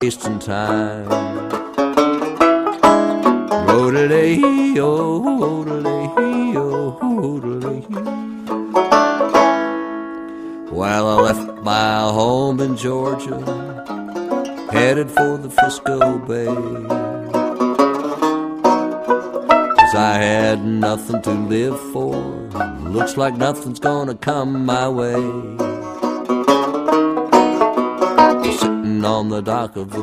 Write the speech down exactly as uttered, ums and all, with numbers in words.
wasting time. Rodelay-o, rodelay-o, rodelay-o. Well, I left my home in Georgia, headed for the Frisco Bay, 'cause I had nothing to live for. Looks like nothing's gonna come my way. Sitting on the dock of the